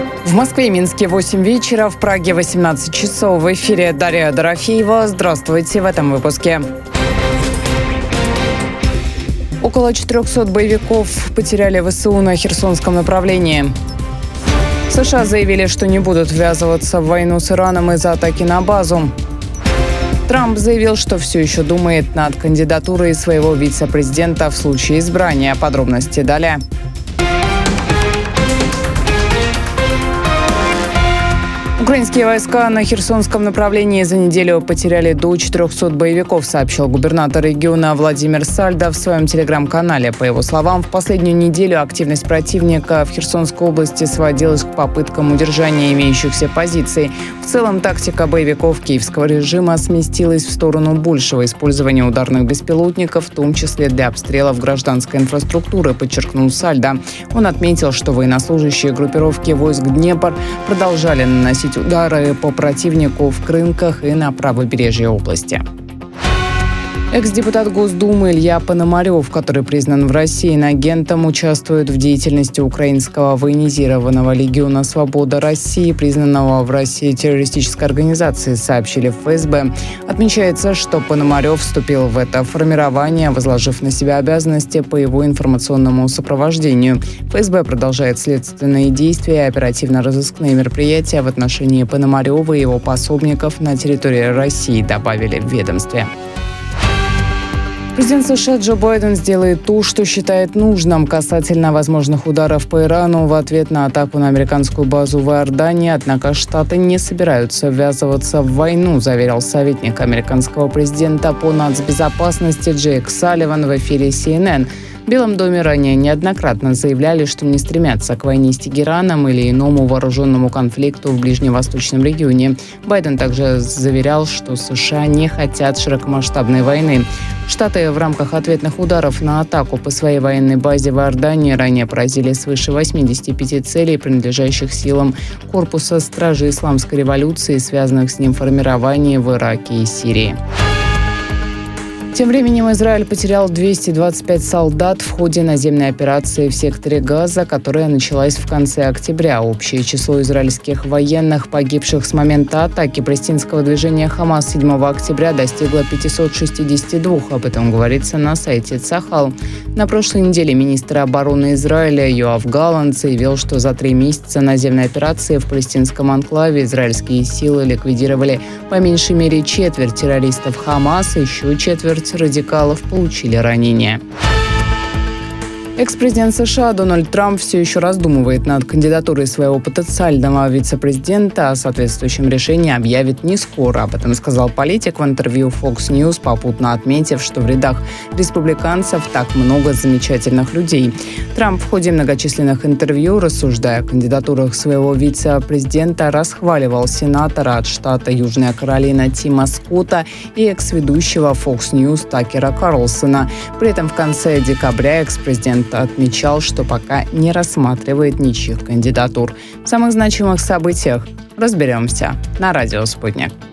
В Москве и Минске 8 вечера, в Праге 18 часов. В эфире Дарья Дорофеева. Здравствуйте в этом выпуске. Около 400 боевиков потеряли ВСУ на Херсонском направлении. США заявили, что не будут ввязываться в войну с Ираном из-за атаки на базу. Трамп заявил, что все еще думает над кандидатурой своего вице-президента в случае избрания. Подробности далее. Украинские войска на Херсонском направлении за неделю потеряли до 400 боевиков, сообщил губернатор региона Владимир Сальдо в своем телеграм-канале. По его словам, в последнюю неделю активность противника в Херсонской области сводилась к попыткам удержания имеющихся позиций. В целом, тактика боевиков киевского режима сместилась в сторону большего использования ударных беспилотников, в том числе для обстрелов гражданской инфраструктуры, подчеркнул Сальдо. Он отметил, что военнослужащие группировки войск Днепр продолжали наносить удары по противнику в Крынках и на правобережье области. Экс-депутат Госдумы Илья Пономарев, который признан в России иноагентом, участвует в деятельности украинского военизированного легиона «Свобода России», признанного в России террористической организацией, сообщили в ФСБ. Отмечается, что Пономарев вступил в это формирование, возложив на себя обязанности по его информационному сопровождению. ФСБ продолжает следственные действия и оперативно-розыскные мероприятия в отношении Пономарева и его пособников на территории России, добавили в ведомстве. Президент США Джо Байден сделает то, что считает нужным касательно возможных ударов по Ирану в ответ на атаку на американскую базу в Иордании. Однако Штаты не собираются ввязываться в войну, заверил советник американского президента по нацбезопасности Джейк Салливан в эфире CNN. В Белом доме ранее неоднократно заявляли, что не стремятся к войне с Тегераном или иному вооруженному конфликту в ближневосточном регионе. Байден также заверял, что США не хотят широкомасштабной войны. Штаты в рамках ответных ударов на атаку по своей военной базе в Иордании ранее поразили свыше 85 целей, принадлежащих силам корпуса стражи исламской революции, связанных с ним формирований в Ираке и Сирии. Тем временем Израиль потерял 225 солдат в ходе наземной операции в секторе Газа, которая началась в конце октября. Общее число израильских военных, погибших с момента атаки палестинского движения «Хамас» 7 октября, достигло 562. Об этом говорится на сайте Цахал. На прошлой неделе министр обороны Израиля Йоав Галланд заявил, что за 3 месяца наземной операции в палестинском анклаве израильские силы ликвидировали по меньшей мере четверть террористов «Хамас», еще четверть радикалов получили ранения. Экс-президент США Дональд Трамп все еще раздумывает над кандидатурой своего потенциального вице-президента, а соответствующем решении объявит не скоро. Об этом сказал политик в интервью Fox News, попутно отметив, что в рядах республиканцев так много замечательных людей. Трамп в ходе многочисленных интервью, рассуждая о кандидатурах своего вице-президента, расхваливал сенатора от штата Южная Каролина Тима Скотта и экс-ведущего Fox News Такера Карлсона. При этом в конце декабря экс-президент отмечал, что пока не рассматривает ничьих кандидатур. В самых значимых событиях разберемся на радио «Спутник».